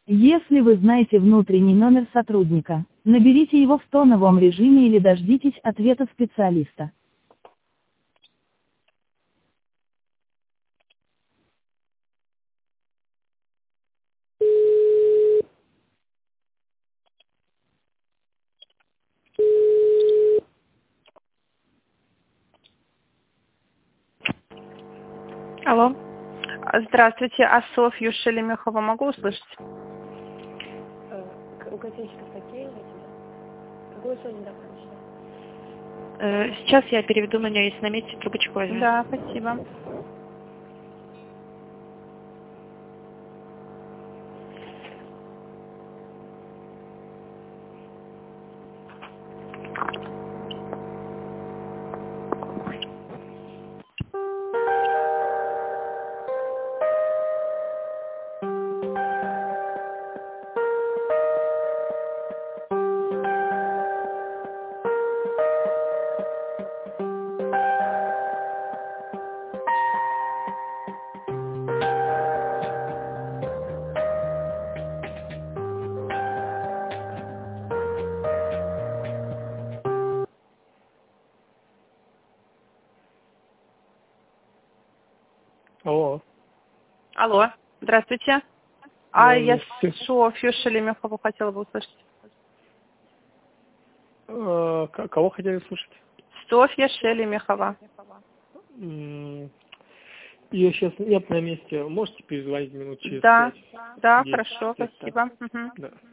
Если вы знаете внутренний номер сотрудника, наберите его в тоновом режиме или дождитесь ответа специалиста. Алло. Здравствуйте, а Софью Шелемехову могу услышать? У котечка такие у тебя? Какой сегодня закончили? Сейчас я переведу на нее, если на месте, трубочку возьму. Да, спасибо. Алло. Алло, здравствуйте. Я Софью Шелемехову хотела бы услышать. Кого хотели слушать? Софья Шелемехова. Я на месте. Можете перезвонить минут через 5? Да, хорошо, спасибо. Да.